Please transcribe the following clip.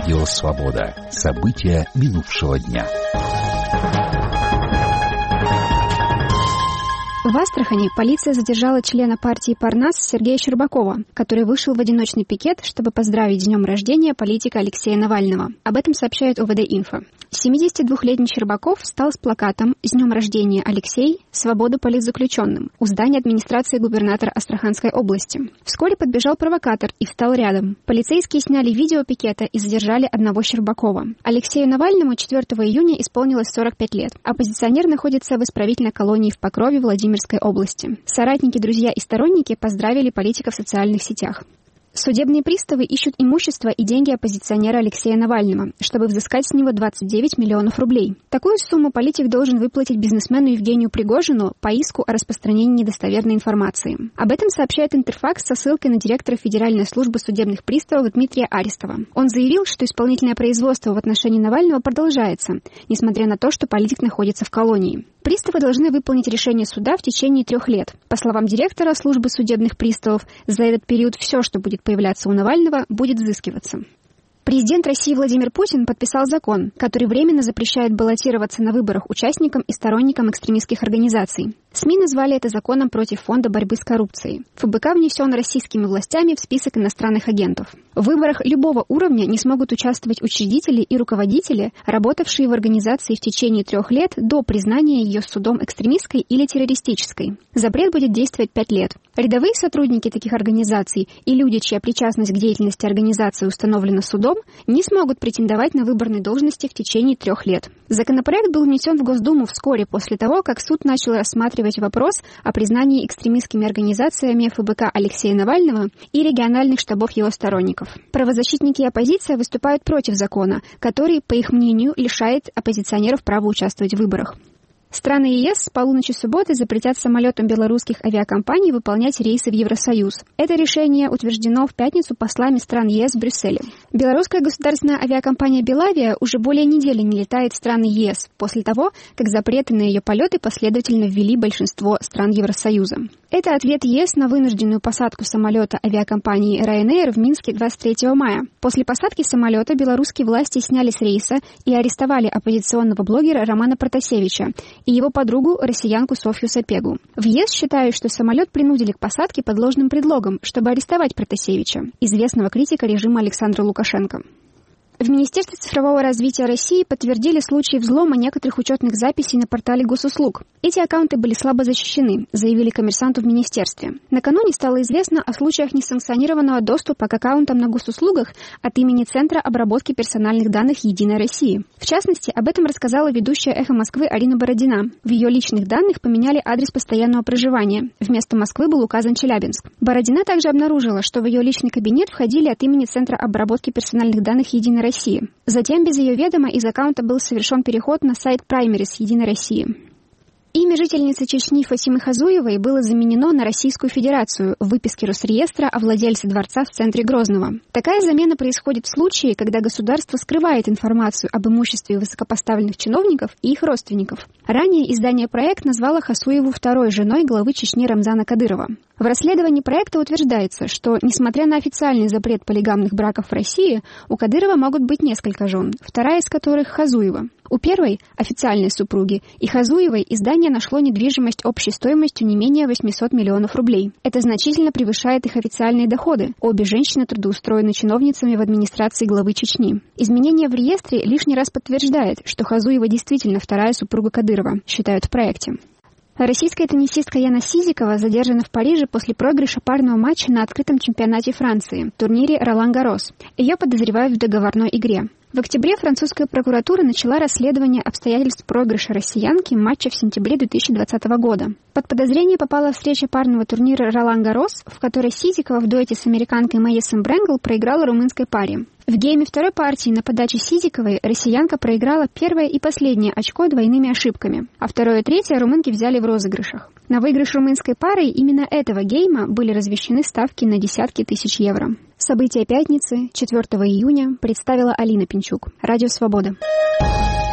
Радио «Свобода». События минувшего дня. В Астрахани полиция задержала члена партии «Парнас» Сергея Щербакова, который вышел в одиночный пикет, чтобы поздравить с днем рождения политика Алексея Навального. Об этом сообщает ОВД-Инфо. 72-летний Щербаков встал с плакатом «С днем рождения, Алексей! Свободу политзаключенным» у здания администрации губернатора Астраханской области. Вскоре подбежал провокатор и встал рядом. Полицейские сняли видео пикета и задержали одного Щербакова. Алексею Навальному 4 июня исполнилось 45 лет. Оппозиционер находится в исправительной колонии в Покрове Владимирской области. Соратники, друзья и сторонники поздравили политика в социальных сетях. Судебные приставы ищут имущество и деньги оппозиционера Алексея Навального, чтобы взыскать с него 29 миллионов рублей. Такую сумму политик должен выплатить бизнесмену Евгению Пригожину по иску о распространении недостоверной информации. Об этом сообщает Интерфакс со ссылкой на директора Федеральной службы судебных приставов Дмитрия Аристова. Он заявил, что исполнительное производство в отношении Навального продолжается, несмотря на то, что политик находится в колонии. Приставы должны выполнить решение суда в течение 3 лет. По словам директора службы судебных приставов, за этот период все, что будет появляться у Навального, будет взыскиваться. Президент России Владимир Путин подписал закон, который временно запрещает баллотироваться на выборах участникам и сторонникам экстремистских организаций. СМИ назвали это законом против Фонда борьбы с коррупцией. ФБК внесен российскими властями в список иностранных агентов. В выборах любого уровня не смогут участвовать учредители и руководители, работавшие в организации в течение 3 лет до признания ее судом экстремистской или террористической. Запрет будет действовать 5 лет. Рядовые сотрудники таких организаций и люди, чья причастность к деятельности организации установлена судом, не смогут претендовать на выборные должности в течение 3 лет. Законопроект был внесен в Госдуму вскоре после того, как суд начал рассматривать вопрос о признании экстремистскими организациями ФБК Алексея Навального и региональных штабов его сторонников. Правозащитники и оппозиция выступают против закона, который, по их мнению, лишает оппозиционеров права участвовать в выборах. Страны ЕС с полуночи субботы запретят самолетам белорусских авиакомпаний выполнять рейсы в Евросоюз. Это решение утверждено в пятницу послами стран ЕС в Брюсселе. Белорусская государственная авиакомпания «Белавия» уже более недели не летает в страны ЕС, после того, как запреты на ее полеты последовательно ввели большинство стран Евросоюза. Это ответ ЕС на вынужденную посадку самолета авиакомпании Ryanair в Минске 23 мая. После посадки самолета белорусские власти сняли с рейса и арестовали оппозиционного блогера Романа Протасевича и его подругу, россиянку Софью Сапегу. В ЕС считают, что самолет принудили к посадке под ложным предлогом, чтобы арестовать Протасевича, известного критика режима Александра Лукашенко. В Министерстве цифрового развития России подтвердили случаи взлома некоторых учетных записей на портале госуслуг. Эти аккаунты были слабо защищены, заявили коммерсанту в министерстве. Накануне стало известно о случаях несанкционированного доступа к аккаунтам на госуслугах от имени Центра обработки персональных данных «Единой России». В частности, об этом рассказала ведущая «Эхо Москвы» Арина Бородина. В ее личных данных поменяли адрес постоянного проживания. Вместо Москвы был указан Челябинск. Бородина также обнаружила, что в ее личный кабинет входили от имени Центра обработки персональных данных «Единой России». Затем без ее ведома из аккаунта был совершен переход на сайт Праймерис «Единой России». Имя жительницы Чечни Фатимы Хазуевой было заменено на Российскую Федерацию в выписке Росреестра о владельце дворца в центре Грозного. Такая замена происходит в случае, когда государство скрывает информацию об имуществе высокопоставленных чиновников и их родственников. Ранее издание «Проект» назвало Хасуеву второй женой главы Чечни Рамзана Кадырова. В расследовании проекта утверждается, что, несмотря на официальный запрет полигамных браков в России, у Кадырова могут быть несколько жен, вторая из которых Хазуева. У первой, официальной супруги, и Хазуевой издание нашло недвижимость общей стоимостью не менее 800 миллионов рублей. Это значительно превышает их официальные доходы. Обе женщины трудоустроены чиновницами в администрации главы Чечни. Изменение в реестре лишний раз подтверждает, что Хазуева действительно вторая супруга Кадырова, считают в проекте. Российская теннисистка Яна Сизикова задержана в Париже после проигрыша парного матча на открытом чемпионате Франции, турнире Ролан-Гаррос. Ее подозревают в договорной игре. В октябре французская прокуратура начала расследование обстоятельств проигрыша россиянки матча в сентябре 2020 года. Под подозрение попала встреча парного турнира Ролан-Гаррос, в которой Сизикова в дуэте с американкой Мэдисон Брэнгл проиграла румынской паре. В гейме второй партии на подаче Сизиковой россиянка проиграла первое и последнее очко двойными ошибками, а второе и третье румынки взяли в розыгрышах. На выигрыш румынской парой именно этого гейма были развещены ставки на десятки тысяч евро. События пятницы, 4 июня, представила Алина Пинчук. Радио «Свобода».